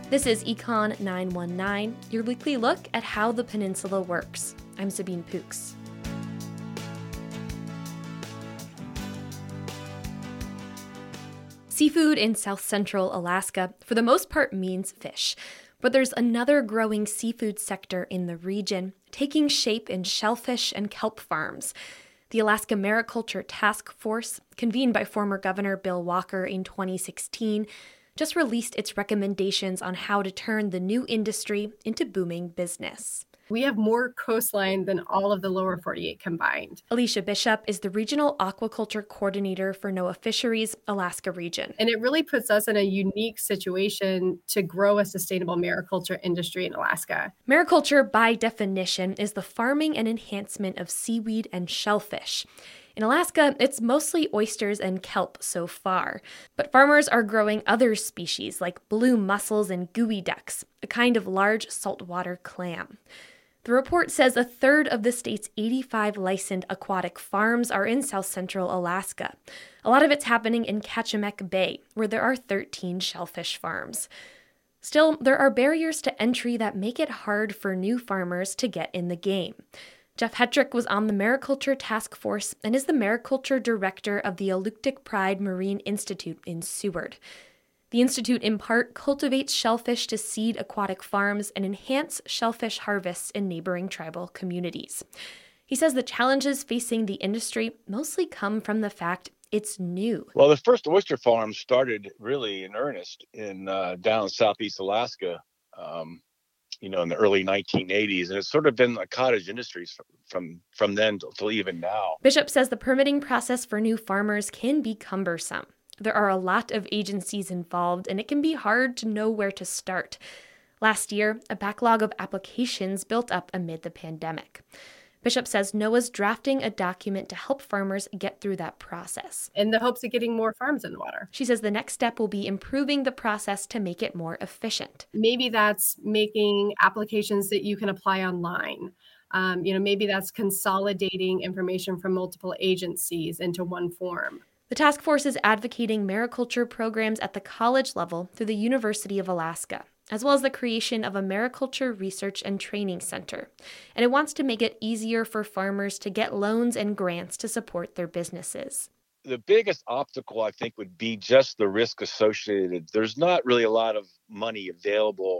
This is Econ 919, your weekly look at how the peninsula works. I'm Sabine Pooks. Seafood in South Central Alaska, for the most part, means fish. But there's another growing seafood sector in the region, taking shape in shellfish and kelp farms. The Alaska Mariculture Task Force, convened by former Governor Bill Walker in 2016, just released its recommendations on how to turn the new industry into booming business. We have more coastline than all of the lower 48 combined. Alicia Bishop is the Regional Aquaculture Coordinator for NOAA Fisheries, Alaska Region. And it really puts us in a unique situation to grow a sustainable mariculture industry in Alaska. Mariculture, by definition, is the farming and enhancement of seaweed and shellfish. In Alaska, it's mostly oysters and kelp so far, but farmers are growing other species like blue mussels and gooey ducks, a kind of large saltwater clam. The report says a third of the state's 85 licensed aquatic farms are in south central Alaska. A lot of it's happening in Kachemek Bay, where there are 13 shellfish farms. Still, there are barriers to entry that make it hard for new farmers to get in the game. Jeff Hetrick was on the Mariculture Task Force and is the Mariculture Director of the Aluktik Pride Marine Institute in Seward. The institute, in part, cultivates shellfish to seed aquatic farms and enhance shellfish harvests in neighboring tribal communities. He says the challenges facing the industry mostly come from the fact it's new. Well, the first oyster farms started really in earnest in down southeast Alaska, in the early 1980s, and it's sort of been a cottage industry from then till even now. Bishop says the permitting process for new farmers can be cumbersome. There are a lot of agencies involved, and it can be hard to know where to start. Last year, a backlog of applications built up amid the pandemic. Bishop says NOAA's drafting a document to help farmers get through that process, in the hopes of getting more farms in the water. She says the next step will be improving the process to make it more efficient. Maybe that's making applications that you can apply online. Maybe that's consolidating information from multiple agencies into one form. The task force is advocating mariculture programs at the college level through the University of Alaska, as well as the creation of a mariculture research and training center. And it wants to make it easier for farmers to get loans and grants to support their businesses. The biggest obstacle, I think, would be just the risk associated. There's not really a lot of money available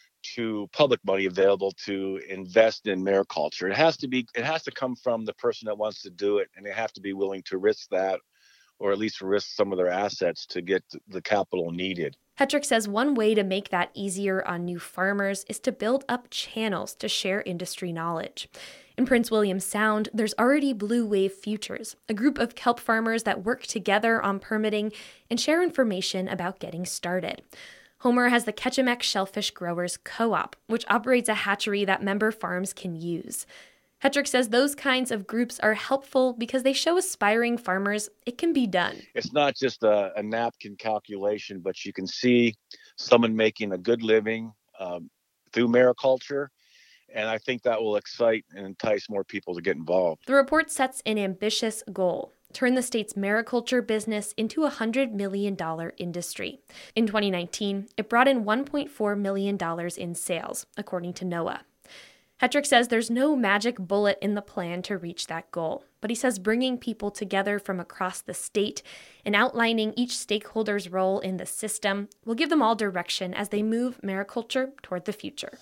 public money available to invest in mariculture. It has to come from the person that wants to do it, and they have to be willing to risk that, or at least risk some of their assets to get the capital needed. Hetrick says one way to make that easier on new farmers is to build up channels to share industry knowledge. In Prince William Sound, there's already Blue Wave Futures, a group of kelp farmers that work together on permitting and share information about getting started. Homer has the Kachemek Shellfish Growers Co-op, which operates a hatchery that member farms can use. Hetrick says those kinds of groups are helpful because they show aspiring farmers it can be done. It's not just a napkin calculation, but you can see someone making a good living through mariculture, and I think that will excite and entice more people to get involved. The report sets an ambitious goal: turn the state's mariculture business into a $100 million industry. In 2019, it brought in $1.4 million in sales, according to NOAA. Hetrick says there's no magic bullet in the plan to reach that goal, but he says bringing people together from across the state and outlining each stakeholder's role in the system will give them all direction as they move mariculture toward the future.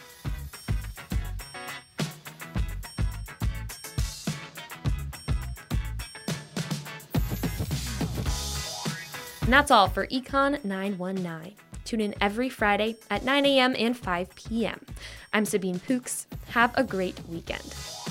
And that's all for Econ 919. Tune in every Friday at 9 a.m. and 5 p.m. I'm Sabine Pooks. Have a great weekend.